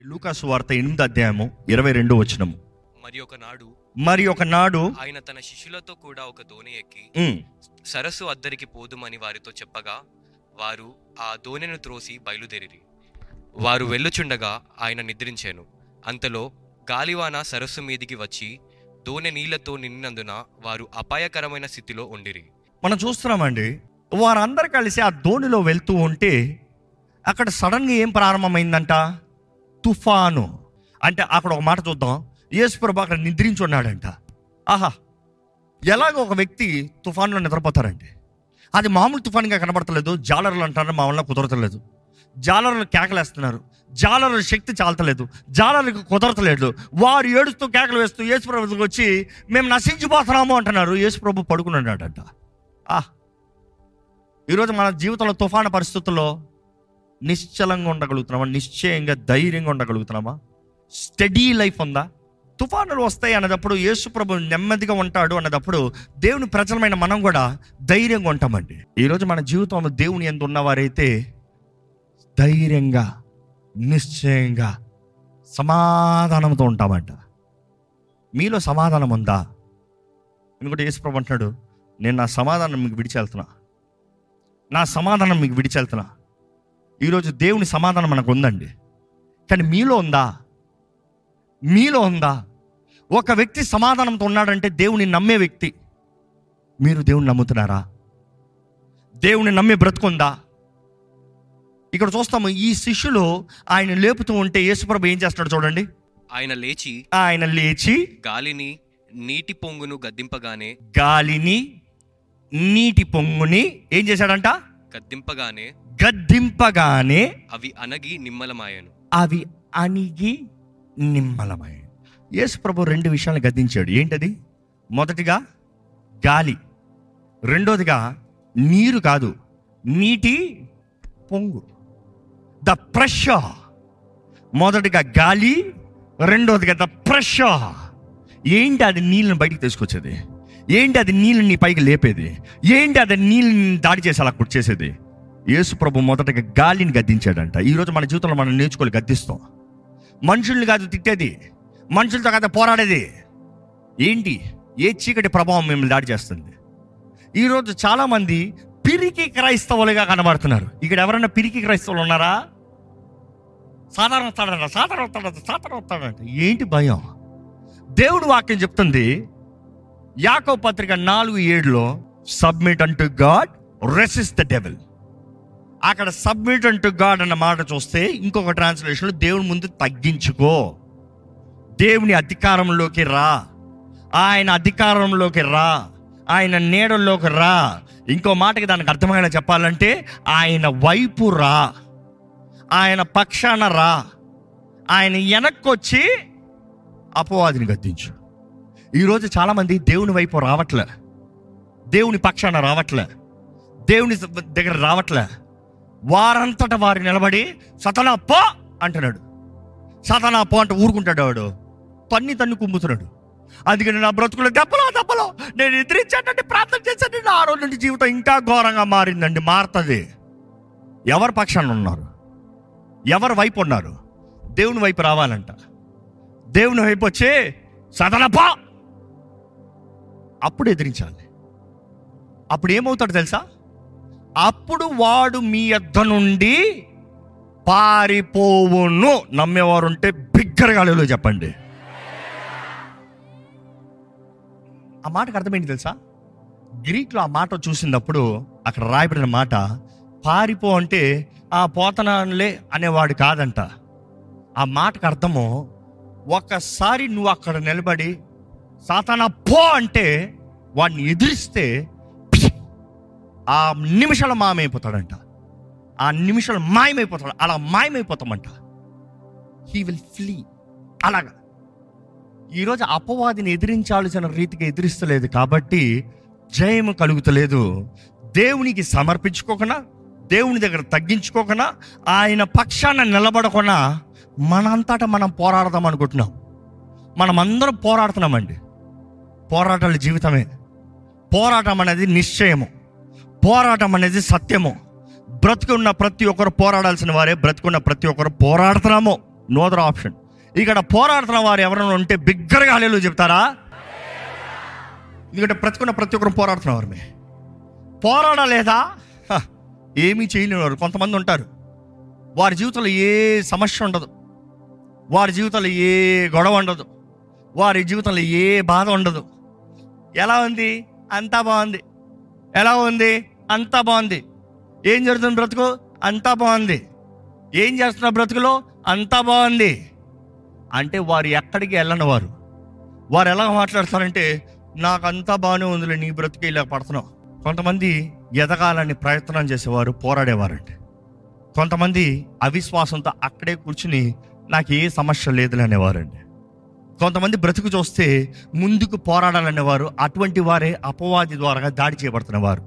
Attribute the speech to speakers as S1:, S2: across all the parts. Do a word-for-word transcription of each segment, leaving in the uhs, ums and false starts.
S1: లూకా సువార్త ఎనిమిది అధ్యాయము ఇరవై రెండు వచనము.
S2: మరి ఒక నాడు
S1: మరి ఒక నాడు
S2: ఆయన తన శిష్యులతో కూడా ఒక దోణి ఎక్కి
S1: ఉమ్,
S2: సరస్సు అద్దరికి పోదుమని వారితో చెప్పగా వారు ఆ దోణిని త్రోసి బయలుదేరిరి. వారు వెళ్ళుచుండగా ఆయన నిద్రించాను. అంతలో గాలివాన సరస్సు మీదికి వచ్చి దోణి నీళ్లతో నిండినందున వారు అపాయకరమైన స్థితిలో ఉండిరి.
S1: మనం చూస్తున్నామండి, వారందరూ కలిసి ఆ దోణిలో వెళ్తూ ఉంటే అక్కడ సడన్గా ఏం ప్రారంభమైందంట? తుఫాను. అంటే అక్కడ ఒక మాట చూద్దాం, యేసు ప్రభు అక్కడ నిద్రించి ఉన్నాడంట. ఆహా, ఎలాగో ఒక వ్యక్తి తుఫాన్లో నిద్రపోతారండి. అది మామూలు తుఫాన్గా కనబడతలేదు. జాలర్లు అంటారు, మా వల్ల కుదరతలేదు. జాలర్లు కేకలేస్తున్నారు, జాలర్ల శక్తి చాలతలేదు, జాలర్లకు కుదరతలేదు. వారు ఏడుస్తూ కేకలు వేస్తూ యేసు ప్రభుకి వచ్చి మేము నశించిపోతున్నాము అంటున్నారు. యేసు ప్రభు పడుకున్నాడంట. ఆ ఈరోజు మన జీవితంలో తుఫాను పరిస్థితుల్లో నిశ్చలంగా ఉండగలుగుతున్నామా? నిశ్చయంగా ధైర్యంగా ఉండగలుగుతున్నామా? స్టడీ లైఫ్ ఉందా? తుఫానులు వస్తాయి అన్నదప్పుడు యేసు ప్రభు నెమ్మదిగా ఉంటాడు అన్నదప్పుడు దేవుని ప్రజలమైన మనం కూడా ధైర్యంగా ఉంటామండి. ఈరోజు మన జీవితంలో దేవుని యందు ఉన్నవారైతే ధైర్యంగా, నిశ్చయంగా, సమాధానంతో ఉంటామంట. మీలో సమాధానం ఉందా? ఎందుకంటే యేసు ప్రభు అంటున్నాడు, నేను నా సమాధానం మీకు విడిచెళ్తున్నా, నా సమాధానం మీకు విడిచెళ్తున్నా. ఈరోజు దేవుని సమాధానం మనకు ఉందండి, కానీ మీలో ఉందా? మీలో ఉందా? ఒక వ్యక్తి సమాధానంతో ఉన్నాడంటే దేవుని నమ్మే వ్యక్తి. మీరు దేవుని నమ్ముతున్నారా? దేవుని నమ్మే బ్రతుకుందా? ఇక్కడ చూస్తాము, ఈ శిష్యులు ఆయన లేపుతూ ఉంటే యేసుప్రభు ఏం చేస్తాడు చూడండి.
S2: ఆయన లేచి
S1: ఆయన లేచి
S2: గాలిని నీటి పొంగును గద్దింపగానే
S1: గాలిని నీటి పొంగుని ఏం చేశాడంట?
S2: గద్దింపగానే
S1: గద్దింపగానే
S2: అవి అనగి నిమ్మలమాయను.
S1: అవి అణిగి నిమ్మలమై. యేసు ప్రభు రెండు విషయాలను గద్దించాడు. ఏంటది? మొదటిగా గాలి, రెండోదిగా నీరు కాదు, నీటి పొంగు, ద ప్రెషర్. మొదటిగా గాలి, రెండోదిగా ద ప్రెషర్. ఏంటి అది? నీళ్ళని బయటికి తీసుకొచ్చేది. ఏంటి అది? నీళ్ళని పైకి లేపేది. ఏంటి అది? నీళ్ళని దాడి చేసి అలా చేసేది. యేసు ప్రభు మొదటగా గాలిని గద్దించాడంట. ఈరోజు మన జీవితంలో మనం నేర్చుకోవాలి, గద్దిస్తాం. మనుషుల్ని కాదు తిట్టేది, మనుషులతో కాదు పోరాడేది. ఏంటి? ఏ చీకటి ప్రభావం మిమ్మల్ని దాడి చేస్తుంది? ఈరోజు చాలామంది పిరికి క్రైస్తవులుగా కనబడుతున్నారు. ఇక్కడ ఎవరైనా పిరికి క్రైస్తవులు ఉన్నారా? సాధారణ వస్తాడంట, సాధారణ వస్తాడంట, సాధారణ వస్తాడంట. ఏంటి భయం? దేవుడు వాక్యం చెప్తుంది, యాకోబు పత్రిక నాలుగు ఏడులో submit unto God, resist the devil. అక్కడ సబ్మిట్ అంటు గాడ్ అన్న మాట చూస్తే ఇంకొక ట్రాన్స్లేషన్లో దేవుని ముందు తగ్గించుకో, దేవుని అధికారంలోకి రా, ఆయన అధికారంలోకి రా, ఆయన నీడల్లోకి రా. ఇంకో మాటకి దానికి అర్థమైన చెప్పాలంటే ఆయన వైపు రా, ఆయన పక్షాన రా, ఆయన వెనక్కొచ్చి అపవాదిని గద్దించు. ఈరోజు చాలామంది దేవుని వైపు రావట్లే, దేవుని పక్షాన రావట్లే, దేవుని దగ్గర రావట్లే. వారంతట వారు నిలబడి సతనా పో అంటున్నాడు. సతనా పో అంటే ఊరుకుంటాడు వాడు, తన్ని తన్ని కుమ్ముతున్నాడు. అందుకని నా బ్రతుకులో దెబ్బలో దెబ్బలో నేను ఎదిరించానంటే ప్రార్థన చేశాను, ఆ రోజు నుండి జీవితం ఇంకా ఘోరంగా మారిందండి. మారుతుంది. ఎవరి పక్షాన ఉన్నారు? ఎవరి వైపు ఉన్నారు? దేవుని వైపు రావాలంట. దేవుని వైపు వచ్చి సతనా పో, అప్పుడు ఎదిరించాలి. అప్పుడు ఏమవుతాడు తెలుసా? అప్పుడు వాడు మీ యొద్ద నుండి పారిపోవును. నమ్మేవారు ఉంటే బిగ్గరగాలిలో చెప్పండి. ఆ మాటకు అర్థమేంటి తెలుసా? గ్రీక్లో ఆ మాట చూసినప్పుడు అక్కడ రాయబడిన మాట పారిపో అంటే ఆ పోతనాలే అనేవాడు కాదంట. ఆ మాటకు అర్థము, ఒక్కసారి నువ్వు అక్కడ నిలబడి సాతానా పో అంటే వాడిని ఎదిరిస్తే ఆ నిమిషాలు మాయమైపోతాడంట. ఆ నిమిషాలు మాయమైపోతాడు. అలా మాయమైపోతామంట. He will flea. అలాగా ఈరోజు అపవాదిని ఎదిరించాల్సిన రీతిగా ఎదిరిస్తలేదు కాబట్టి జయము కలుగుతలేదు. దేవునికి సమర్పించుకోకుండా, దేవుని దగ్గర తగ్గించుకోకుండా, ఆయన పక్షాన నిలబడకుండా మనంతటా మనం పోరాడదాం అనుకుంటున్నాం. మనం అందరం పోరాడుతున్నామండి. పోరాటాల జీవితమే. పోరాటం అనేది నిశ్చయము, పోరాటం అనేది సత్యము. బ్రతుకున్న ప్రతి ఒక్కరు పోరాడాల్సిన వారే. బ్రతుకున్న ప్రతి ఒక్కరు పోరాడుతున్నాము. No other option. ఇక్కడ పోరాడుతున్న వారు ఎవరైనా ఉంటే బిగ్గరగా హల్లెలూయా చెప్తారా? ఎందుకంటే ప్రతికున్న ప్రతి ఒక్కరు పోరాడుతున్న వారమే. పోరాడలేదా ఏమీ చేయలేని వారు కొంతమంది ఉంటారు. వారి జీవితంలో ఏ సమస్య ఉండదు, వారి జీవితంలో ఏ గొడవ ఉండదు, వారి జీవితంలో ఏ బాధ ఉండదు. ఎలా ఉంది? అంతా బాగుంది. ఎలా ఉంది? అంతా బాగుంది. ఏం జరుగుతుంది బ్రతుకు? అంతా బాగుంది. ఏం చేస్తున్న బ్రతుకులో? అంతా బాగుంది. అంటే వారు ఎక్కడికి వెళ్ళని వారు. వారు ఎలా మాట్లాడతారంటే, నాకు అంతా బాగానే ఉందిలే, నీ బ్రతుకు ఇలా పడుతున్నావు. కొంతమంది ఎదగాలని ప్రయత్నం చేసేవారు, పోరాడేవారండి. కొంతమంది అవిశ్వాసంతో అక్కడే కూర్చుని నాకు ఏ సమస్య లేదులే అనేవారండి. కొంతమంది బ్రతుకు చూస్తే ముందుకు పోరాడాలనేవారు. అటువంటి వారే అపవాది ద్వారా దాడి చేయబడుతున్నవారు.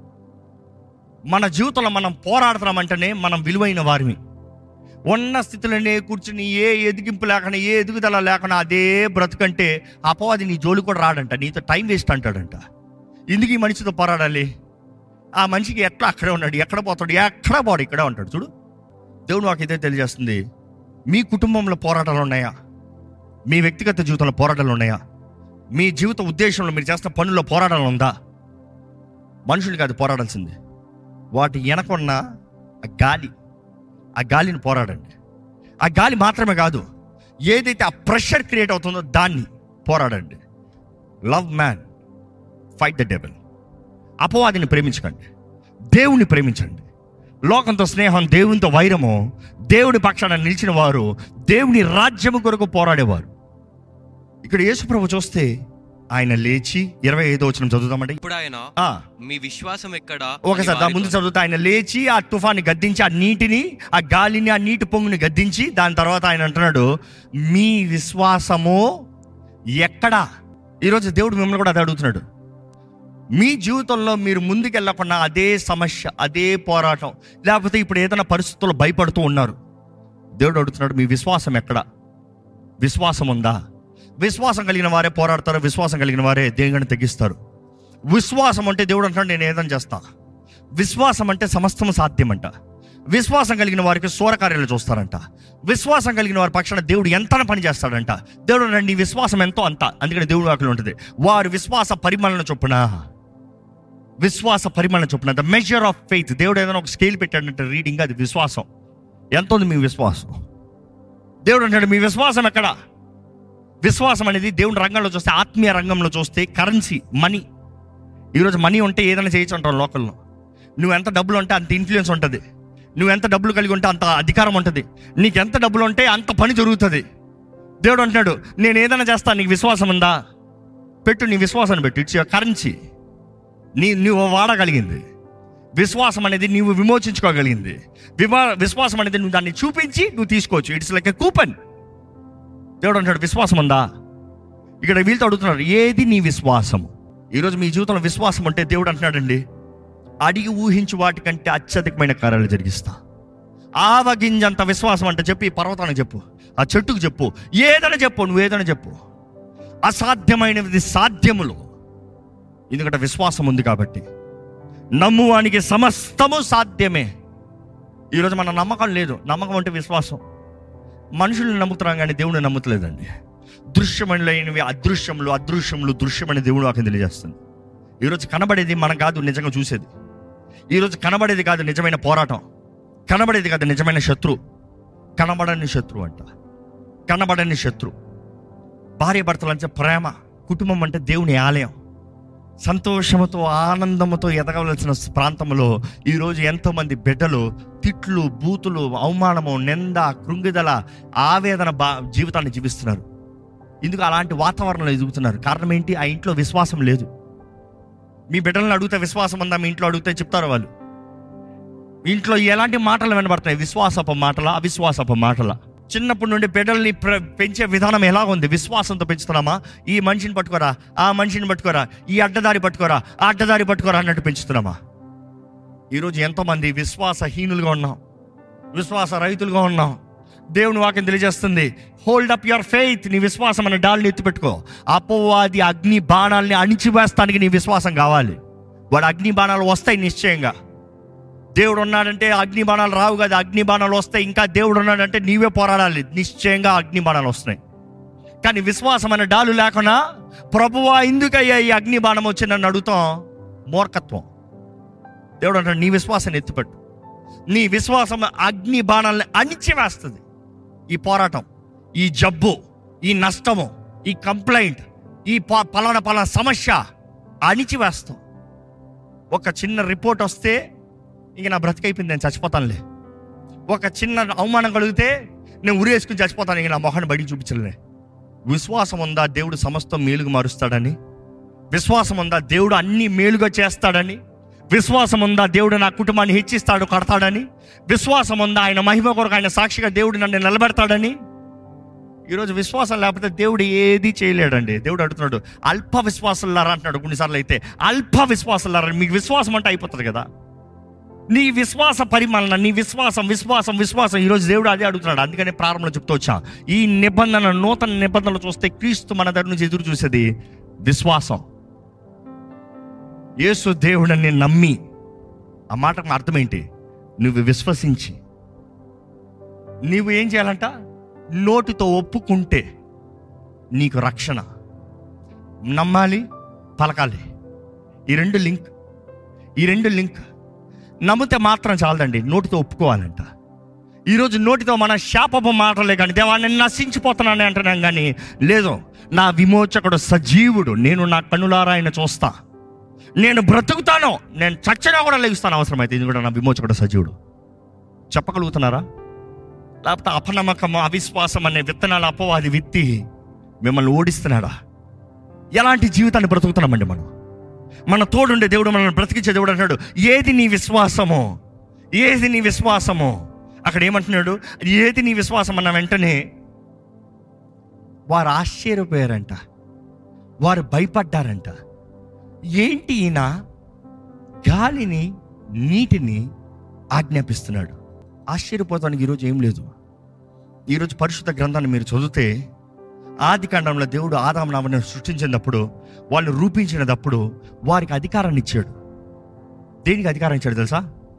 S1: మన జీవితంలో మనం పోరాడుతున్నామంటేనే మనం విలువైన వారిని. ఉన్న స్థితిలోనే కూర్చుని ఏ ఎదిగింపు లేకుండా, ఏ ఎదుగుదల లేకుండా అదే బ్రతుకంటే అపవాది నీ జోలి కూడా రాడంట, నీతో టైం వేస్ట్ అంటాడంట. ఎందుకు ఈ మనిషితో పోరాడాలి? ఆ మనిషికి ఎట్లా అక్కడే ఉన్నాడు, ఎక్కడ పోతాడు, ఎక్కడ పోడు, ఇక్కడే ఉంటాడు. చూడు, దేవుడు నాకు ఇదే తెలియజేస్తుంది. మీ కుటుంబంలో పోరాటాలు ఉన్నాయా? మీ వ్యక్తిగత జీవితంలో పోరాటాలు ఉన్నాయా? మీ జీవిత ఉద్దేశంలో మీరు చేస్తున్న పనుల్లో పోరాటాలు ఉందా? మనుషులు కాదు పోరాడాల్సింది, వాటి వెనకున్న ఆ గాలి, ఆ గాలిని పోరాడండి. ఆ గాలి మాత్రమే కాదు, ఏదైతే ఆ ప్రెషర్ క్రియేట్ అవుతుందో దాన్ని పోరాడండి. Love man, fight the devil. అపవాదిని ప్రేమించకండి, దేవుని ప్రేమించండి. లోకంతో స్నేహం, దేవునితో వైరము. దేవుని పక్షాన నిలిచిన వారు దేవుని రాజ్యము కొరకు పోరాడేవారు. ఇక్కడ యేసుప్రభు చూస్తే ఆయన లేచి, ఇరవై ఐదో వచనం చదువుతామండి.
S2: ఇప్పుడు ఆయన మీ విశ్వాసం ఎక్కడ?
S1: ఒకసారి దాని ముందు చదువుతా. ఆయన లేచి ఆ తుఫాన్ని గద్దించి, ఆ నీటిని, ఆ గాలిని, ఆ నీటి పొంగుని గద్దించి, దాని తర్వాత ఆయన అంటున్నాడు, మీ విశ్వాసము ఎక్కడా? ఈరోజు దేవుడు మిమ్మల్ని కూడా అదే అడుగుతున్నాడు. మీ జీవితంలో మీరు ముందుకెళ్ళకుండా అదే సమస్య, అదే పోరాటం, లేకపోతే ఇప్పుడు ఏదైనా పరిస్థితుల్లో భయపడుతూ ఉన్నారు. దేవుడు అడుగుతున్నాడు, మీ విశ్వాసం ఎక్కడ? విశ్వాసం ఉందా? విశ్వాసం కలిగిన వారే పోరాడతారు, విశ్వాసం కలిగిన వారే దేవుని తగ్గిస్తారు. విశ్వాసం అంటే దేవుడు అంటాడు, నేను ఏదైనా చేస్తా. విశ్వాసం అంటే సమస్తం సాధ్యమంట. విశ్వాసం కలిగిన వారికి సూరకార్యాలు చూస్తారంట. విశ్వాసం కలిగిన వారి పక్షాన దేవుడు ఎంత పని చేస్తాడంట. దేవుడు నీ విశ్వాసం ఎంతో అంత. అందుకని దేవుడు వాక్యం ఉంటుంది, వారి విశ్వాస పరిమాణన చొప్పున, విశ్వాస పరిమాణం చొప్పున, ద మెజర్ ఆఫ్ ఫెయిత్. దేవుడు ఏదైనా ఒక స్కేల్ పెట్టాడంటే రీడింగ్, అది విశ్వాసం. ఎంత ఉంది మీ విశ్వాసం? దేవుడు అంటాడు, మీ విశ్వాసం ఎక్కడ? విశ్వాసం అనేది దేవుని రంగంలో చూస్తే, ఆత్మీయ రంగంలో చూస్తే కరెన్సీ, మనీ. ఈరోజు మనీ ఉంటే ఏదైనా చేయొచ్చు అంటారు లోకల్లో. నువ్వు ఎంత డబ్బులు ఉంటే అంత ఇన్ఫ్లుయెన్స్ ఉంటుంది. నువ్వు ఎంత డబ్బులు కలిగి ఉంటే అంత అధికారం ఉంటుంది. నీకు ఎంత డబ్బులు ఉంటే అంత పని జరుగుతుంది. దేవుడు అంటున్నాడు, నేను ఏదైనా చేస్తాను, నీకు విశ్వాసం ఉందా? పెట్టు, నీ విశ్వాసాన్ని పెట్టు. It's your currency. నీ నువ్వు వాడగలిగింది విశ్వాసం అనేది, నువ్వు విమోచించుకోగలిగింది వివా విశ్వాసం అనేది నువ్వు దాన్ని చూపించి నువ్వు తీసుకోవచ్చు. It's like a coupon. దేవుడు అంటాడు, విశ్వాసం ఉందా? ఇక్కడ వీళ్ళతో అడుగుతున్నారు, ఏది నీ విశ్వాసము? ఈరోజు మీ జీవితంలో విశ్వాసం అంటే దేవుడు అంటున్నాడండి, అడిగి ఊహించి వాటికంటే అత్యధికమైన కార్యాలు జరిగిస్తా. ఆవగింజంత విశ్వాసం అంటే చెప్పి, పర్వతానికి చెప్పు, ఆ చెట్టుకు చెప్పు, ఏదైనా చెప్పు, నువ్వు ఏదైనా చెప్పు. అసాధ్యమైనది సాధ్యములు. ఎందుకంటే విశ్వాసం ఉంది కాబట్టి. నమ్మువానికి సమస్తము సాధ్యమే. ఈరోజు మన నమ్మకం లేదు. నమ్మకం అంటే విశ్వాసం. మనుషులను నమ్ముతున్నాం కానీ దేవుడిని నమ్ముతలేదండి. దృశ్యమైనవి అదృశ్యములు, అదృశ్యములు దృశ్యమని దేవుడు నాకు తెలియజేస్తుంది. ఈరోజు కనబడేది మనం కాదు నిజంగా చూసేది. ఈరోజు కనబడేది కాదు నిజమైన పోరాటం, కనబడేది కాదు నిజమైన శత్రు. కనబడని శత్రు అంట, కనబడని శత్రు. భార్య భర్తలు అంటే ప్రేమ, కుటుంబం అంటే దేవుని ఆలయం. సంతోషముతో ఆనందముతో ఎదగవలసిన ప్రాంతంలో ఈరోజు ఎంతోమంది బిడ్డలు తిట్లు, బూతులు, అవమానము, నింద, కృంగిదల, ఆవేదన బా జీవితాన్ని జీవిస్తున్నారు. ఎందుకు అలాంటి వాతావరణంలో ఎదుగుతున్నారు? కారణం ఏంటి? ఆ ఇంట్లో విశ్వాసం లేదు. మీ బిడ్డలను అడిగితే విశ్వాసం ఉందా? మీ ఇంట్లో అడిగితే చెప్తారు వాళ్ళు. ఇంట్లో ఎలాంటి మాటలు వినబడతాయి? విశ్వాసపు మాటల, అవిశ్వాసపు మాటల? చిన్నప్పటి నుండి బిడ్డల్ని పెంచే విధానం ఎలా ఉంది? విశ్వాసంతో పెంచుతున్నామా? ఈ మనిషిని పట్టుకోరా, ఆ మనిషిని పట్టుకోరా, ఈ అడ్డదారి పట్టుకోరా, ఆ అడ్డదారి పట్టుకోరా అన్నట్టు పెంచుతున్నామా? ఈరోజు ఎంతోమంది విశ్వాసహీనులుగా ఉన్నాం, విశ్వాస రైతులుగా ఉన్నాం. దేవుని వాక్యం తెలియజేస్తుంది, హోల్డ్ అప్ యువర్ ఫెయిత్. నీ విశ్వాసం అనే డాల్ని ఎత్తిపెట్టుకో. అపవాది అగ్ని బాణాలని అణిచివేస్తానికి నీ విశ్వాసం కావాలి. వాడు అగ్ని బాణాలు వస్తాయి నిశ్చయంగా. దేవుడు ఉన్నాడంటే అగ్ని బాణాలు రావు కదా. అగ్ని బాణాలు వస్తాయి. ఇంకా దేవుడు ఉన్నాడంటే నీవే పోరాడాలి. నిశ్చయంగా అగ్ని బాణాలు వస్తున్నాయి. కానీ విశ్వాసం అనే డాలు లేకుండా ప్రభువా ఎందుకయ్యా ఈ అగ్ని బాణం వచ్చి నన్ను అడుగుతాం, మూర్ఖత్వం. దేవుడు అంటాడు నీ విశ్వాసాన్ని ఎత్తిపెట్టు. నీ విశ్వాసం అగ్ని బాణాలని అణిచివేస్తుంది. ఈ పోరాటం, ఈ జబ్బు, ఈ నష్టము, ఈ కంప్లైంట్, ఈ ప- పలానా పలానా సమస్య అణిచివేస్తాం. ఒక చిన్న రిపోర్ట్ వస్తే ఇంక నా బ్రతికైపోయింది, నేను చచ్చిపోతానులే. ఒక చిన్న అవమానం కలిగితే నేను ఉరేసుకుని చచ్చిపోతాను, ఇంక నా మొహాన్ని బయటికి చూపించలే. విశ్వాసం ఉందా దేవుడు సమస్తం మేలుగా మారుస్తాడని? విశ్వాసం ఉందా దేవుడు అన్ని మేలుగా చేస్తాడని? విశ్వాసం ఉందా దేవుడు నా కుటుంబాన్ని హెచ్చిస్తాడు, కడతాడని? విశ్వాసం ఉందా ఆయన మహిమ కొరకు ఆయన సాక్షిగా దేవుడు నన్ను నిలబెడతాడని? ఈరోజు విశ్వాసం లేకపోతే దేవుడు ఏది చేయలేడండి. దేవుడు అడుగుతున్నాడు అల్ప విశ్వాసులారా అంటున్నాడు కొన్నిసార్లు. అయితే అల్ప విశ్వాసులారా, మీకు విశ్వాసం అంటే అయిపోతుంది కదా. నీ విశ్వాస పరిమాణన, నీ విశ్వాసం విశ్వాసం విశ్వాసం ఈరోజు దేవుడు అదే అడుగుతున్నాడు. అందుకనే ప్రారంభంలో చెప్తూ వచ్చా, ఈ నిబంధన, నూతన నిబంధనలు చూస్తే క్రీస్తు మన దగ్గర నుంచి ఎదురు చూసేది విశ్వాసం. యేసు దేవుడని నమ్మి, ఆ మాటకు అర్థం ఏంటి? నువ్వు విశ్వసించి నీవు ఏం చేయాలంట? నోటితో ఒప్పుకుంటే నీకు రక్షణ. నమ్మాలి, పలకాలి. ఈ రెండు లింక్ ఈ రెండు లింక్ నమ్మితే మాత్రం చాలదండి, నోటితో ఒప్పుకోవాలంట. ఈరోజు నోటితో మన శాపపు మాటలే కానీ దేవా నేను నశించిపోతున్నాను అంటున్నాం, కానీ లేదు, నా విమోచకుడు సజీవుడు, నేను నా కన్నులారా ఆయన చూస్తా, నేను బ్రతుకుతాను, నేను చచ్చినా కూడా లెగుస్తాను అవసరమైతే, ఇది కూడా నా విమోచకుడు సజీవుడు. చెప్పగలుగుతున్నారా? లేకపోతే అపనమ్మకం, అవిశ్వాసం అనే విత్తనాలు అపవాది విత్తి మిమ్మల్ని ఓడిస్తున్నాడా? ఎలాంటి జీవితాన్ని బ్రతుకుతున్నామండి మనం? మన తోడుండే దేవుడు, మనల్ని బ్రతికించే దేవుడు అంటున్నాడు ఏది నీ విశ్వాసమో, ఏది నీ విశ్వాసమో. అక్కడ ఏమంటున్నాడు? ఏది నీ విశ్వాసం అన్న వెంటనే వారు ఆశ్చర్యపోయారంట, వారు భయపడ్డారంట. ఏంటి ఈయన గాలిని నీటిని ఆజ్ఞాపిస్తున్నాడు? ఆశ్చర్యపోతానికి ఈరోజు ఏం లేదు. ఈరోజు పరిశుద్ధ గ్రంథాన్ని మీరు చదివితే, ఆది కాండంలో దేవుడు ఆదాము నవ్వను సృష్టించినప్పుడు, వాళ్ళు రూపించినప్పుడు వారికి అధికారాన్ని ఇచ్చాడు. దేనికి అధికారం ఇచ్చాడు తెలుసా?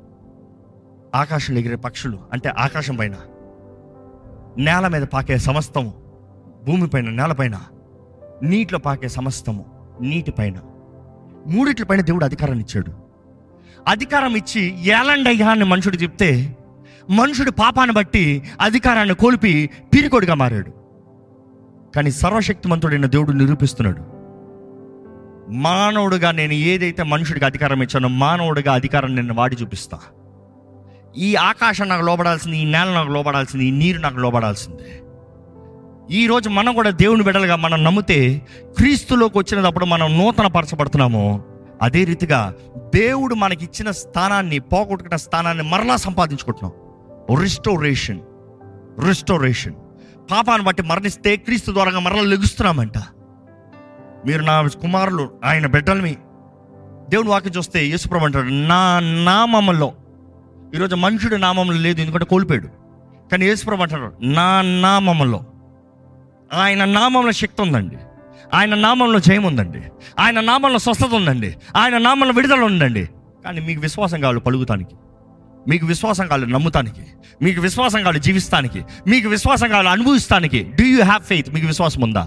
S1: ఆకాశంలో ఎగిరే పక్షులు అంటే ఆకాశం పైన, నేల మీద పాకే సమస్తము, భూమిపైన, నేలపైన, నీటిలో పాకే సమస్తము, నీటిపైన, మూడిట్లపైన దేవుడు అధికారాన్ని ఇచ్చాడు. అధికారం ఇచ్చి ఏలండయ్యా అని మనుషుడు చెప్తే, మనుషుడు పాపాన్ని బట్టి అధికారాన్ని కోల్పి పిరికొడిగా మారాడు. కానీ సర్వశక్తిమంతుడైన దేవుడు నిరూపిస్తున్నాడు, మానవుడుగా నేను ఏదైతే మనుషుడికి అధికారం ఇచ్చానో, మానవుడిగా అధికారం నేను వాడి చూపిస్తా. ఈ ఆకాశం నాకు లోబడాల్సింది, ఈ నేల నాకు లోబడాల్సింది, ఈ నీరు నాకు లోబడాల్సిందే. ఈరోజు మనం కూడా దేవుని బిడ్డలుగా మనం నమ్మితే, క్రీస్తులోకి వచ్చినప్పుడు మనం నూతన పరచబడుతున్నాము. అదే రీతిగా దేవుడు మనకిచ్చిన స్థానాన్ని, పోగొట్టుకున్న స్థానాన్ని మరలా సంపాదించుకుంటున్నాం. రిస్టోరేషన్ రిస్టోరేషన్ పాపాన్ని బట్టి మరణిస్తే క్రీస్తు ద్వారా మరలా లెగుస్తున్నామంట. మీరు నా కుమారులు, ఆయన బిడ్డలమి. దేవుని వాక్యం చూస్తే యేసుప్రభువు అంటాడు నా నామములో. ఈరోజు మనుషుడి నామంలో లేదు, ఎందుకంటే కోల్పోయాడు. కానీ యేసుప్రభువు అంటాడు నా నామములో. ఆయన నామంలో శక్తి ఉందండి, ఆయన నామంలో జయం ఉందండి, ఆయన నామంలో స్వస్థత ఉందండి, ఆయన నామంలో విడుదల ఉందండి. కానీ మీకు విశ్వాసం కావాలి పలుకుతానికి, మీకు విశ్వాసం కావాలి నమ్ముతానికి, మీకు విశ్వాసం కావాలి జీవిస్తానికి, మీకు విశ్వాసం కావాలి అనుభవిస్తానికి. Do you have faith? మీకు విశ్వాసం ఉందా?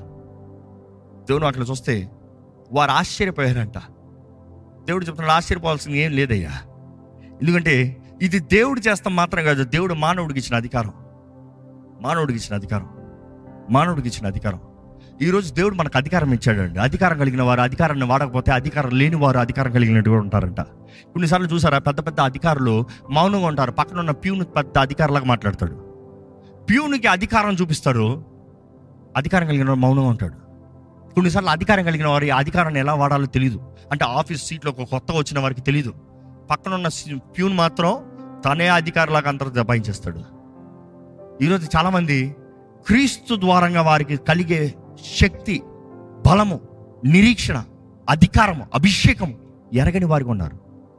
S1: దేవుడు అట్లా చూస్తే వారు ఆశ్చర్యపోయారంట. దేవుడు చెప్తున్నాడు ఆశ్చర్యపోవాల్సింది ఏం లేదయ్యా, ఎందుకంటే ఇది దేవుడు చేస్తాం మాత్రం కాదు, దేవుడు మానవుడికి ఇచ్చిన అధికారం. మానవుడికి ఇచ్చిన అధికారం మానవుడికి ఇచ్చిన అధికారం ఈరోజు దేవుడు మనకు అధికారం ఇచ్చాడండి. అధికారం కలిగిన వారు అధికారాన్ని వాడకపోతే, అధికారం లేని వారు అధికారం కలిగినట్టు కూడా ఉంటారంట. కొన్నిసార్లు చూసారా, పెద్ద పెద్ద అధికారులు మౌనంగా ఉంటారు, పక్కన ఉన్న ప్యూన్ పెద్ద అధికారులాగా మాట్లాడతాడు. ప్యూన్కి అధికారం చూపిస్తారు, అధికారం కలిగిన వాడు మౌనంగా ఉంటాడు. కొన్నిసార్లు అధికారం కలిగిన వారు ఈ అధికారాన్ని ఎలా వాడాలో తెలియదు. అంటే ఆఫీస్ సీట్లో ఒక కొత్తగా వచ్చిన వారికి తెలియదు, పక్కన ఉన్న ప్యూన్ మాత్రం తనే అధికారులాగా అందరూ దబాయించేస్తాడు. ఈరోజు చాలామంది క్రీస్తు ద్వారంగా వారికి కలిగే శక్తి, బలము, నిరీక్షణ, అధికారము, అభిషేకము ఎరగని వారికి ఉన్నారు.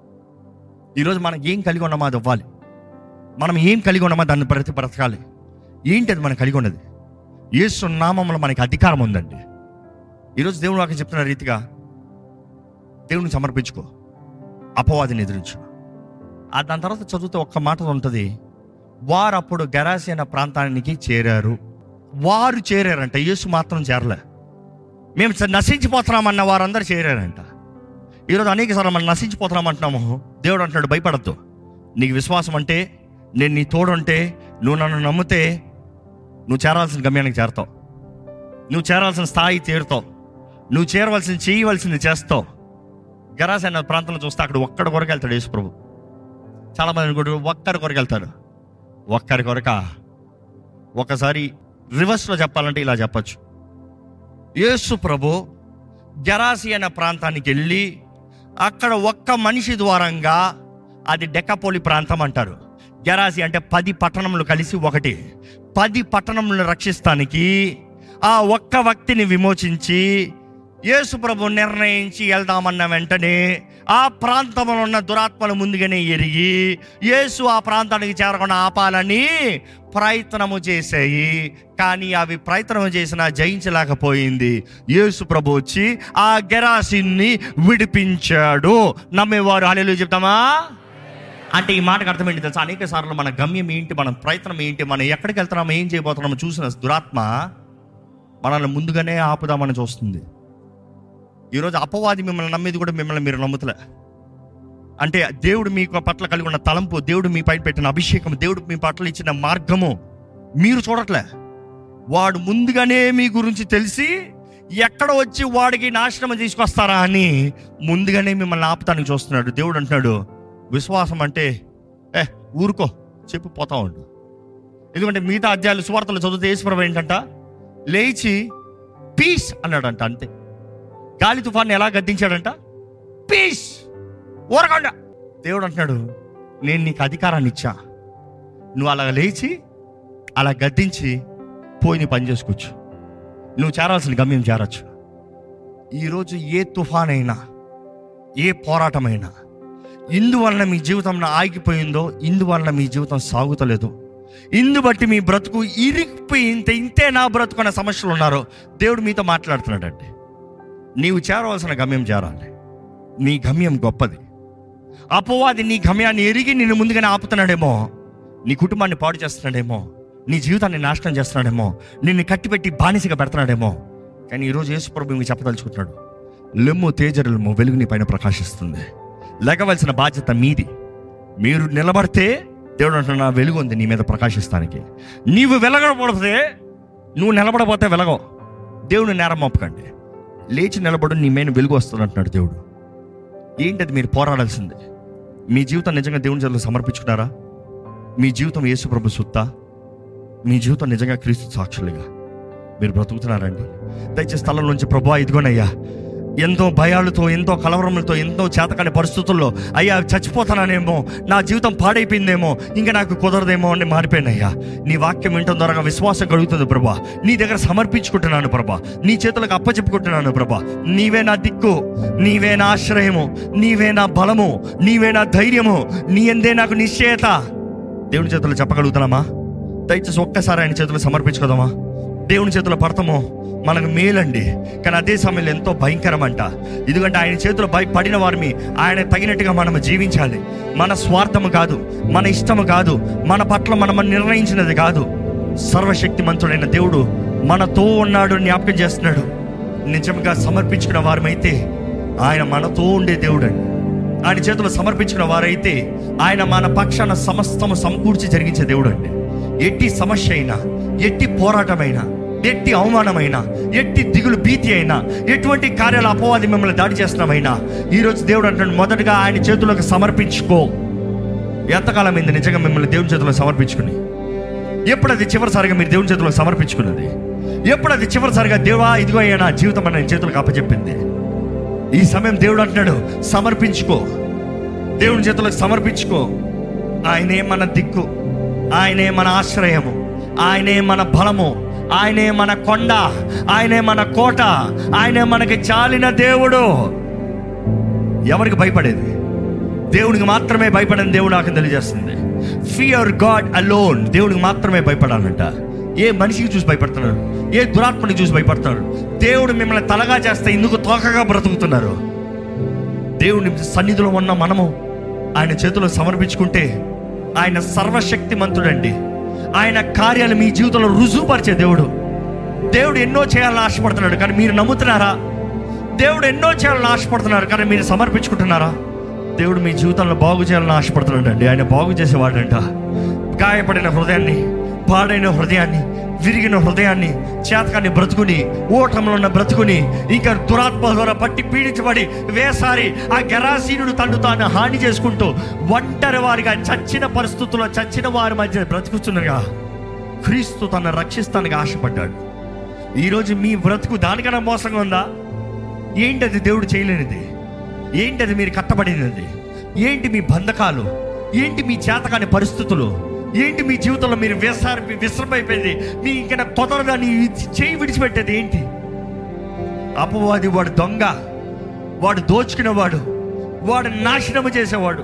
S1: ఈరోజు మనం ఏం కలిగి ఉన్నామో అది అవ్వాలి. మనం ఏం కలిగి ఉన్నామో దాన్ని ప్రతి బ్రతకాలి. ఏంటి అది మనం కలిగి ఉన్నది? యేసు నామములో మనకి అధికారం ఉందండి. ఈరోజు దేవుడు వాక్యం చెప్తున్న రీతిగా దేవుని సమర్పించుకో, అపవాదిని ఎదిరించు. ఆ దాని తర్వాత చదివితే ఒక్క మాట ఉంటుంది, వారు అప్పుడు గెరాసేన ప్రాంతానికి చేరారు. వారు చేరారంట, యేసు మాత్రం చేరలే. మేము నశించిపోతున్నామన్న వారందరూ చేరారంట. ఈరోజు అనేక సార్లు మనం నశించిపోతున్నామంటున్నాము. దేవుడు అంటున్నాడు, భయపడద్దు. నీకు విశ్వాసం అంటే, నేను నీ తోడుంటే, నువ్వు నన్ను నమ్మితే నువ్వు చేరాల్సిన గమ్యానికి చేరతావు. నువ్వు చేరాల్సిన స్థాయి చేరుతావు. నువ్వు చేరవలసిన చేయవలసింది చేస్తావు. గెరాసేన ప్రాంతంలో చూస్తే అక్కడ ఒక్కడి కొరకు వెళ్తాడు యేసు ప్రభు. చాలామంది కూడా ఒక్కరి కొరకు వెళ్తారు. ఒక్కరి కొరక ఒకసారి రివర్స్లో చెప్పాలంటే ఇలా చెప్పచ్చు. యేసు ప్రభు గెరాసేన ప్రాంతానికి వెళ్ళి అక్కడ ఒక్క మనిషి ద్వారంగా, అది డెకాపోలి ప్రాంతం అంటారు. గెరాసి అంటే పది పట్టణములు కలిసి ఒకటి. పది పట్టణములను రక్షిస్తానికి ఆ ఒక్క వ్యక్తిని విమోచించి యేసు ప్రభు నిర్ణయించి వెళ్దామన్న వెంటనే ఆ ప్రాంతంలో ఉన్న దురాత్మలు ముందుగానే ఎరిగి యేసు ఆ ప్రాంతానికి చేరకుండా ఆపాలని ప్రయత్నము చేశాయి. కానీ అవి ప్రయత్నం చేసినా జయించలేకపోయింది. యేసు ప్రభు వచ్చి ఆ గెరాసిన్ని విడిపించాడు. నమ్మేవారు హల్లెలూయా చెప్తామా? అంటే ఈ మాటకు అర్థం ఏంటి తెలుసా? అనేక సార్లు మన గమ్యం ఏంటి, మన ప్రయత్నం ఏంటి, మనం ఎక్కడికి వెళ్తున్నామో, ఏం చేయబోతున్నామో చూసిన దురాత్మ మనల్ని ముందుగానే ఆపుదామని చూస్తుంది. ఈరోజు అపవాది మిమ్మల్ని నమ్మేది కూడా మిమ్మల్ని మీరు నమ్ముతలే. అంటే దేవుడు మీ పట్ల కలిగి ఉన్న తలంపు, దేవుడు మీ పైన పెట్టిన అభిషేకం, దేవుడు మీ పట్ల ఇచ్చిన మార్గము మీరు చూడట్లే. వాడు ముందుగానే మీ గురించి తెలిసి ఎక్కడ వచ్చి వాడికి నాశనం తీసుకొస్తారా అని ముందుగానే మిమ్మల్ని ఆపుతానికి చూస్తున్నాడు. దేవుడు అంటున్నాడు, విశ్వాసం అంటే ఏ ఊరుకో చెప్పి పోతా ఉండు. ఎందుకంటే మిగతా అధ్యాయులు సువార్తలు చదివితే యేసుప్రభు ఏంటంట, లేచి పీస్ అన్నాడంట. అంతే. గాలి తుఫాన్ని ఎలా గద్దించాడంట, పీస్ ఊరకండా. దేవుడు అంటున్నాడు, నేను నీకు అధికారాన్ని ఇచ్చా, నువ్వు అలా లేచి అలా గద్దించి పోయి నీ పని చేసుకోవచ్చు. నువ్వు చేరాల్సిన గమ్యం చేరచ్చు. ఈరోజు ఏ తుఫాన్ అయినా, ఏ పోరాటమైనా, ఇందువలన మీ జీవితం ఆగిపోయిందో, ఇందువలన మీ జీవితం సాగుతలేదు, ఇందు బట్టి మీ బ్రతుకు ఇరిగిపోయి ఇంత ఇంతే నా బ్రతుకు అనే సమస్యలు ఉన్నారో, దేవుడు మీతో మాట్లాడుతున్నాడండి. నీవు చేరవలసిన గమ్యం చేరాలి. నీ గమ్యం గొప్పది. అపవాది నీ గమ్యాన్ని ఎరిగి నిన్ను ముందుగానే ఆపుతున్నాడేమో, నీ కుటుంబాన్ని పాడు చేస్తున్నాడేమో, నీ జీవితాన్ని నాశనం చేస్తున్నాడేమో, నిన్ను కట్టిపెట్టి బానిసగా పెడుతున్నాడేమో. కానీ ఈరోజు యేసు ప్రభు మీకు చెప్పదలుచుకుంటున్నాడు, లెమ్ము తేజరులము, వెలుగు నీ పైన ప్రకాశిస్తుంది. లెగవలసిన బాధ్యత మీది. మీరు నిలబడితే దేవుడు అంటున్నా, వెలుగు ఉంది నీ మీద ప్రకాశిస్తానికి. నీవు వెలగకపోతే, నువ్వు నిలబడపోతే వెలగవు. దేవుని నేరం మోపకండి. లేచి నిలబడు, నీ మీద వెలుగు వస్తుంది అంటున్నాడు దేవుడు. ఏంటది మీరు పోరాడాల్సింది? మీ జీవితం నిజంగా దేవుని చేతులకు సమర్పించుకున్నారా? మీ జీవితం యేసు ప్రభు సొత్తా? మీ జీవితం నిజంగా క్రీస్తు సాక్షులుగా మీరు బ్రతుకుతున్నారండి? దయచేసి స్థలం నుంచి, ప్రభువా ఇదిగోనయ్యా, ఎంతో భయాలతో, ఎంతో కలవరములతో, ఎంతో చేతకాని పరిస్థితుల్లో, అయ్యా చచ్చిపోతానేమో, నా జీవితం పాడైపోయిందేమో, ఇంకా నాకు కుదరదేమో అని మారిపోయినయ్యా. నీ వాక్యం వింటం ద్వారా విశ్వాసం కలుగుతుంది ప్రభా. నీ దగ్గర సమర్పించుకుంటున్నాను ప్రభా. నీ చేతులకు అప్పచెప్పుకుంటున్నాను ప్రభా. నీవే నా దిక్కు, నీవే నా ఆశ్రయము, నీవే నా బలము, నీవే నా ధైర్యము, నీ ఎందే నాకు నిశ్చయత. దేవుని చేతులు చెప్పగలుగుతున్నామా? దయచేసి ఒక్కసారి ఆయన చేతులు సమర్పించుకోదామా? దేవుని చేతులు పడతామో మనకు మేలండి. కానీ అదే సమయంలో ఎంతో భయంకరం అంట. ఎందుకంటే ఆయన చేతులు భయ పడిన వారిని ఆయన తగినట్టుగా మనం జీవించాలి. మన స్వార్థము కాదు, మన ఇష్టము కాదు, మన పట్ల మనం నిర్ణయించినది కాదు. సర్వశక్తిమంతుడైన దేవుడు మనతో ఉన్నాడు, జ్ఞాపకం చేస్తున్నాడు. నిజంగా సమర్పించుకున్న వారమైతే ఆయన మనతో ఉండే దేవుడు అండి. ఆయన చేతులు సమర్పించుకున్న వారైతే ఆయన మన పక్షాన సమస్తము సమకూర్చి జరిగించే దేవుడు అండి. ఎట్టి సమస్య అయినా, ఎట్టి పోరాటమైనా, ఎట్టి అవమానమైనా, ఎట్టి దిగులు భీతి అయినా, ఎటువంటి కార్యాల అపవాది మిమ్మల్ని దాడి చేస్తున్నామైనా, ఈరోజు దేవుడు అంటాడు, మొదటగా ఆయన చేతులకు సమర్పించుకో. ఎంతకాలం అయింది నిజంగా మిమ్మల్ని దేవుని చేతులకు సమర్పించుకుని? ఎప్పుడది చివరిసారిగా మీరు దేవుని చేతులకు సమర్పించుకున్నది? ఎప్పుడది చివరిసారిగా దేవా ఇదిగో అయ్యా నా జీవితం అని చేతులకు అప్పచెప్పింది? ఈ సమయం దేవుడు అంటున్నాడు, సమర్పించుకో, దేవుని చేతులకు సమర్పించుకో. ఆయనే మన దిక్కు, ఆయనే మన ఆశ్రయము, ఆయనే మన బలము, ఆయనే మన కొండ, ఆయనే మన కోట, ఆయనే మనకి చాలిన దేవుడు. ఎవరికి భయపడేది? దేవుడికి మాత్రమే భయపడని దేవుడు నాకు తెలియజేస్తుంది. Fear God alone. దేవుడికి మాత్రమే భయపడాలంట. ఏ మనిషికి చూసి భయపడుతున్నారు? ఏ దురాత్మని చూసి భయపడుతున్నారు? దేవుడు మిమ్మల్ని తలగా చేస్తే ఇందుకు తోకగా బ్రతుకుతున్నారు. దేవుని సన్నిధిలో ఉన్న మనము ఆయన చేతిలో సమర్పించుకుంటే ఆయన సర్వశక్తిమంతుడండి. ఆయన కార్యాలు మీ జీవితంలో రుజువుపరిచే దేవుడు. దేవుడు ఎన్నో చేయాలని ఆశపడుతున్నాడు, కానీ మీరు నమ్ముతున్నారా? దేవుడు ఎన్నో చేయాలని ఆశపడుతున్నారు, కానీ మీరు సమర్పించుకుంటున్నారా? దేవుడు మీ జీవితంలో బాగు చేయాలని ఆశపడుతున్నాడు అండి. ఆయన బాగు చేసేవాడంట. గాయపడిన హృదయాన్ని, పాడైన హృదయాన్ని, విరిగిన హృదయాన్ని, చేతకాన్ని బ్రతుకుని, ఓటంలో ఉన్న బ్రతుకుని, ఇంకా దురాత్మ ద్వారా పట్టి పీడించబడి వేసారి ఆ గెరాసీనుడు తను తాను హాని చేసుకుంటూ ఒంటరి వారిగా చచ్చిన పరిస్థితుల్లో చచ్చిన వారి మధ్య బ్రతుకుతుండగా క్రీస్తు తను రక్షిస్తానికి ఆశపడ్డాడు. ఈరోజు మీ బ్రతుకు దానికన్నా మోసంగా ఉందా? ఏంటది దేవుడు చేయలేనిది? ఏంటది మీరు కట్టబడినది? ఏంటి మీ బంధకాలు? ఏంటి మీ చేతకాని పరిస్థితులు? ఏంటి మీ జీవితంలో మీరు విసర్ విశ్రమైపోయింది? మీ ఇంకా కుదరదా నీ చేయి విడిచిపెట్టేది ఏంటి? అపవాది వాడు దొంగ, వాడు దోచుకునేవాడు, వాడు నాశనము చేసేవాడు.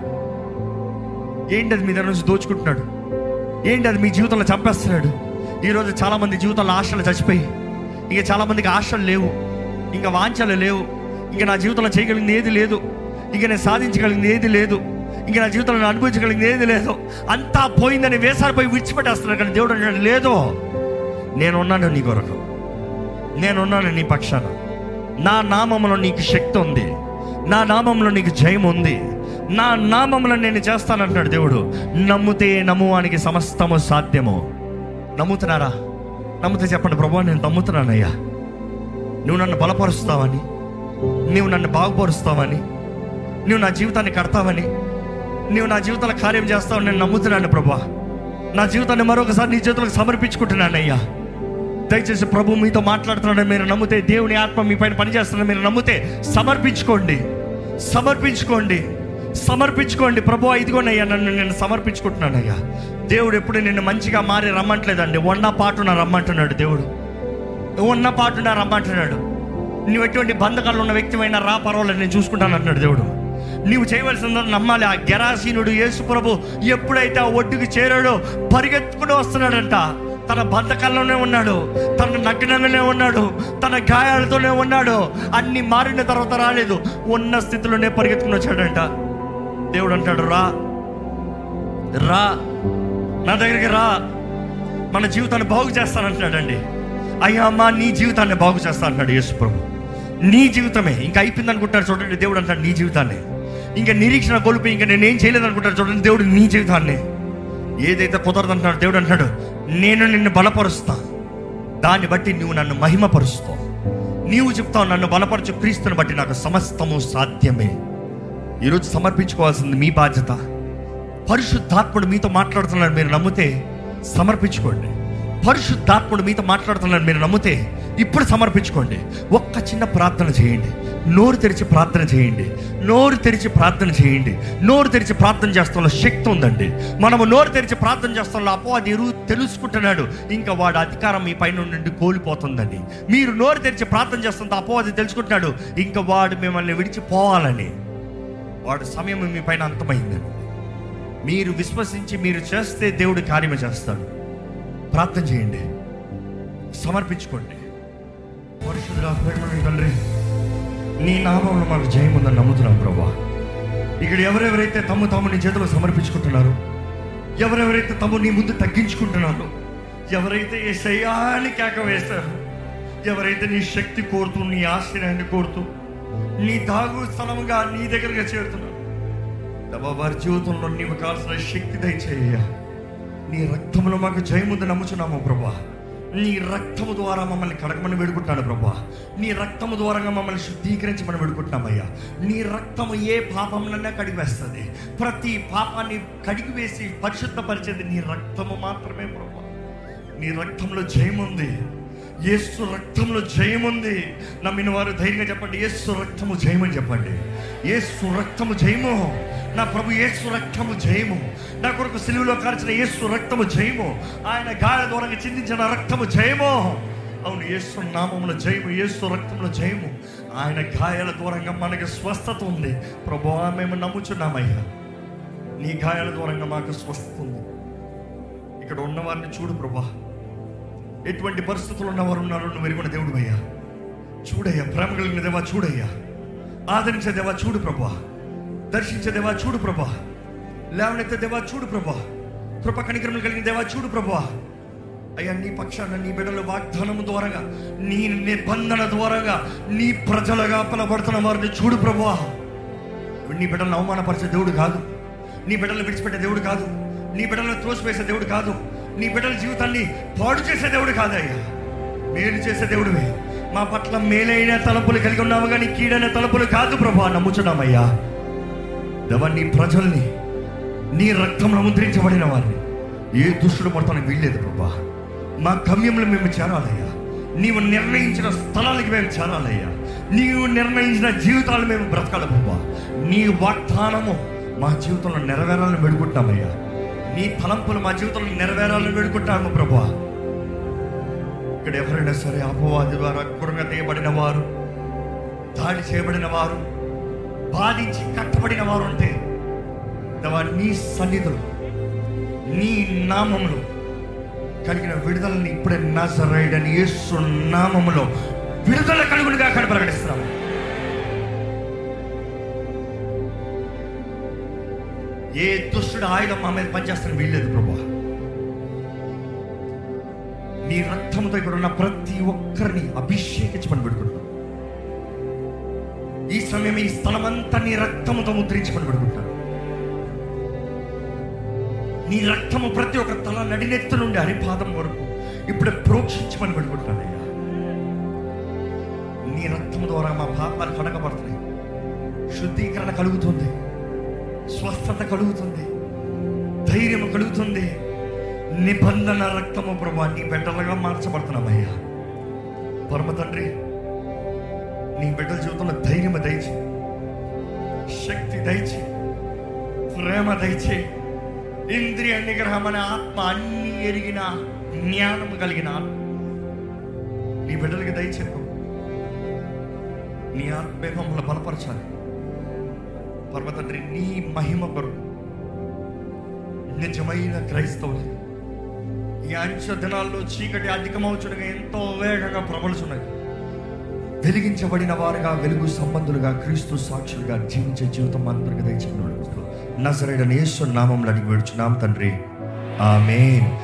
S1: ఏంటది మీ దగ్గర నుంచి దోచుకుంటున్నాడు? ఏంటి అది మీ జీవితంలో చంపేస్తున్నాడు? ఈరోజు చాలామంది జీవితంలో ఆశలు చచ్చిపోయి, ఇంకా చాలామందికి ఆశలు లేవు, ఇంకా వాంఛలు లేవు, ఇంకా నా జీవితంలో చేయగలిగింది ఏది లేదు, ఇంకా నేను సాధించగలిగింది ఏది లేదు, ఇంకా నా జీవితంలో నేను అనుభవించగలిగింది ఏది లేదు, అంతా పోయిందని వేసారిపోయి విడిచిపెట్టేస్తున్నాడు. కానీ దేవుడు అన్నాడు, లేదు, నేనున్నాను నీ కొరకు, నేనున్నాను నీ పక్షాన, నా నామంలో నీకు శక్తి ఉంది, నా నామంలో నీకు జయం ఉంది, నా నామంలో నేను చేస్తానంటున్నాడు దేవుడు. నమ్మితే నమ్మువానికి సమస్తము సాధ్యము. నమ్ముతున్నారా? నమ్మితే చెప్పండి, ప్రభువా నేను నమ్ముతున్నానయ్యా, నువ్వు నన్ను బలపరుస్తావని, నువ్వు నన్ను బాగుపరుస్తావని, నువ్వు నా జీవితాన్ని కడతావని, నువ్వు నా జీవితంలో కార్యం చేస్తావని నేను నమ్ముతున్నాను ప్రభువా. నా జీవితాన్ని మరొకసారి నీ చేతులకు సమర్పించుకుంటున్నానయ్యా. దయచేసి ప్రభు మీతో మాట్లాడుతున్నాడని మీరు నమ్మితే, దేవుని ఆత్మ మీ పైన పనిచేస్తున్నాడని మీరు నమ్మితే సమర్పించుకోండి, సమర్పించుకోండి, సమర్పించుకోండి. ప్రభువా ఇదిగోనయ్యా నన్ను నేను సమర్పించుకుంటున్నానయ్యా. దేవుడు ఎప్పుడు నిన్ను మంచిగా మారి రమ్మంటలేదండి, ఉన్న పాటున రమ్మంటున్నాడు దేవుడు, ఉన్న పాటున రమ్మంటున్నాడు. నువ్వు ఎటువంటి బంధకాలు ఉన్న వ్యక్తివైనా రా, పర్వాలేదు నేను చూసుకుంటాను అంటున్నాడు దేవుడు. నీవు చేయవలసిందని నమ్మాలి. ఆ గెరాసీనుడు యేసు ప్రభు ఎప్పుడైతే ఆ ఒడ్డుకి చేరాడో పరిగెత్తుకుని వస్తున్నాడంట. తన బంధకాల్లోనే ఉన్నాడు, తన నగ్నంగానే ఉన్నాడు, తన గాయాలతోనే ఉన్నాడు. అన్ని మారిన తర్వాత రాలేదు, ఉన్న స్థితిలోనే పరిగెత్తుకుని వచ్చాడంట. దేవుడు అంటాడు, రా రా నా దగ్గరికి రా, మన జీవితాన్ని బాగు చేస్తానంటున్నాడండి. అయ్యా అమ్మా నీ జీవితాన్ని బాగు చేస్తా అంటున్నాడు యేసు ప్రభు. నీ జీవితమే ఇంకా అయిపోయింది అనుకుంటారు చూడండి, దేవుడు అంటాడు నీ జీవితాన్ని. ఇంకా నిరీక్షణ కోల్పోయి ఇంకా నేనేం చేయలేదు అనుకుంటారు చూడండి, దేవుడు నీ జీవితాన్ని. ఏదైతే కుదరదు అంటున్నాడు దేవుడు అంటాడు, నేను నిన్ను బలపరుస్తా, దాన్ని బట్టి నువ్వు నన్ను మహిమపరుస్తావు. నీవు చెప్తావు నన్ను బలపరచు క్రీస్తుని బట్టి నాకు సమస్తము సాధ్యమే. ఈరోజు సమర్పించుకోవాల్సింది మీ బాధ్యత. పరిశుద్ధాత్ముడు మీతో మాట్లాడుతున్నాడు మీరు నమ్మితే సమర్పించుకోండి. పరిశుద్ధాత్ముడు మీతో మాట్లాడుతున్నాడు మీరు నమ్మితే ఇప్పుడు సమర్పించుకోండి. ఒక్క చిన్న ప్రార్థన చేయండి, నోరు తెరిచి ప్రార్థన చేయండి, నోరు తెరిచి ప్రార్థన చేయండి. నోరు తెరిచి ప్రార్థన చేస్తాంలో శక్తి ఉందండి. మనము నోరు తెరిచి ప్రార్థన చేస్తాంలో అపవాది ఎరువు తెలుసుకుంటున్నాడు, ఇంకా వాడు అధికారం మీ పైన నుండి కోల్పోతుందని. మీరు నోరు తెరిచి ప్రార్థన చేస్తుంటే అపవాది తెలుసుకుంటున్నాడు, ఇంకా వాడు మిమ్మల్ని విడిచిపోవాలని. వాడు సమయం మీ పైన అంతమైందని. మీరు విశ్వసించి మీరు చేస్తే దేవుడు కార్యమే చేస్తాడు. ప్రార్థన చేయండి, సమర్పించుకోండి. పరిశుద్ధుడా, ప్రేమగల తండ్రి, నీ నామంలో మాకు జయం ఉందని నమ్ముతున్నాం ప్రభా. ఇక్కడ ఎవరెవరైతే తమ్ము తాము నీ చేతిలో సమర్పించుకుంటున్నారో, ఎవరెవరైతే తమ్ము నీ ముందు తగ్గించుకుంటున్నారో, ఎవరైతే ఏ శయాన్ని కేక వేస్తారో, ఎవరైతే నీ శక్తి కోరుతూ, నీ ఆశ్రయాన్ని కోరుతూ, నీ దాగు స్థలముగా నీ దగ్గరగా చేరుతున్నారు, వారి జీవితంలో నీవు కావాల్సిన శక్తి దయచేయ. నీ రక్తంలో మాకు జయముందు నమ్ముచున్నాము ప్రభా. నీ రక్తము ద్వారా మమ్మల్ని కడగమని వేడుకుంటున్నాను ప్రభా. నీ రక్తము ద్వారా మమ్మల్ని శుద్ధీకరించమని వేడుకుంటున్నామయ్యా. నీ రక్తము ఏ పాపంలోనే కడిగివేస్తుంది. ప్రతి పాపాన్ని కడిగివేసి పరిశుద్ధపరిచేది నీ రక్తము మాత్రమే ప్రభా. నీ రక్తంలో జయముంది, యేసు రక్తంలో జయముంది. నమ్మిన వారు ధైర్యంగా చెప్పండి, యేసు రక్తము జయమని చెప్పండి. యేసు రక్తము జయము, నా ప్రభు యేసు రక్తము జయము, నా కొరకు సిలువలో కార్చిన యేసు రక్తము జయము, ఆయన గాయాల ద్వారా చిందించిన రక్తము జయము. అవును, యేసు నామములో జయము, యేసు రక్తంలో జయము. ఆయన గాయాల ద్వారా మనకి స్వస్థత ఉంది ప్రభువా. మేము నమ్ముచున్నామయ్యా, నీ గాయాల ద్వారా మాకు స్వస్థత ఉంది. ఇక్కడ ఉన్నవారిని చూడు ప్రభా, ఎటువంటి పరిస్థితులు ఉన్నవారు ఉన్నారో నువ్వు ఎరుగున్న దేవుడు అయ్యా. చూడయ్యా, ప్రేమ కలిగిన దేవా చూడయ్యా, ఆదరించే దేవా చూడు ప్రభా, దర్శించే దేవా చూడు ప్రభా. లేవనైతే దేవా చూడు ప్రభా, కృప కనికరములు కలిగిన దేవా చూడు ప్రభా. అయ్యా నీ పక్షాన నీ బిడ్డల వాగ్దానము ద్వారాగా, నీ నిబంధన ద్వారాగా నీ ప్రజలుగా పిలబడుతున్న వారిని చూడు ప్రభా. నీ బిడ్డలను అవమానపరిచే దేవుడు కాదు, నీ బిడ్డలను విడిచిపెట్టే దేవుడు కాదు, నీ బిడ్డలను త్రోసివేసే దేవుడు కాదు, నీ బిడ్డల జీవితాన్ని పాడు చేసే దేవుడు కాదయ్యా, మేలు చేసే దేవుడివే. మా పట్ల మేలైన తలపులు కలిగి ఉన్నావు కానీ కీడైన తలపులు కాదు ప్రభా. నమ్ముచున్నామయ్యా దేవా, నీ ప్రజల్ని నీ రక్తంలో ముద్రించబడిన వారిని ఏ దుష్టుడు పడతానికి వీల్లేదు ప్రభా. మా గమ్యంలో మేము చేరాలయ్యా, నీవు నిర్ణయించిన స్థలాలకి మేము చేరాలయ్యా, నీవు నిర్ణయించిన జీవితాలు మేము బ్రతకాలి ప్రభా. నీ వాగ్దానము మా జీవితంలో నెరవేరాలని వేడుకుంటున్నామయ్యా, నీ తలంపులు మా జీవితంలో నెరవేరాలని వేడుకుంటాము ప్రభా. ఇక్కడ ఎవరైనా సరే అపవాది ద్వారా గురంగా తీయబడిన వారు, దాడి చేయబడిన వారు, బాధించి కట్టబడిన వారు అంటే దేవా నీ సన్నిధిలో నీ నామములో కలిగిన విడుదలని ఇప్పుడే నజరేయుడైన యేసు నామములో విడుదల కలుగునుగా అక్కడ ప్రకటిస్తున్నాము. ఏ దుష్టుడు ఆయుధం మా మీద పనిచేస్తాను వీల్లేదు ప్రభా. నీ రక్తంతో ఇక్కడ ఉన్న ప్రతి ఒక్కరిని అభిషేకించమని పెడుకుంటాం. ఈ సమయం ఈ స్థలమంతా నీ రక్తముతో ముద్రించమని పెడుకుంటాను. నీ రక్తము ప్రతి ఒక్క తల నడినెత్తు నుండి అరిపాదం వరకు ఇప్పుడే ప్రోక్షించమని పెడుకుంటానయ్యా. నీ రక్తము ద్వారా మా పాపాలు కడగబడుతున్నాయి, శుద్ధీకరణ కలుగుతుంది, స్వస్థత కలుగుతుంది, ధైర్యం కలుగుతుంది. నిబంధన రక్తము ప్రభా నీ బిడ్డలుగా మార్చబడుతున్నామయ్యా. పరమ తండ్రి, నీ బిడ్డల జీవితంలో ధైర్యం దయచి, శక్తి దయచి, ప్రేమ దయచి, ఇంద్రియ నిగ్రహం అనే ఆత్మ అన్ని ఎరిగిన జ్ఞానం కలిగిన నీ బిడ్డలకి దయచేపు. నీ ఆత్మే మమ్మల్ని బలపరచాలి పరమ తండ్రి. నీ మహిమ కొరకు నిజమైన క్రైస్తవులు ఈ అంచె దినాల్లో చీకటి అధికమవుచుండగా ఎంతో వేగంగా ప్రబలుచున్నది. వెలిగించబడిన వారుగా, వెలుగు సంబంధులుగా, క్రీస్తు సాక్షులుగా జీవించే జీవితం అందరికీ దయచేసి నజరేయుడైన యేసు నామములో అడిగి వేడుచున్నాం తండ్రి, ఆమేన్.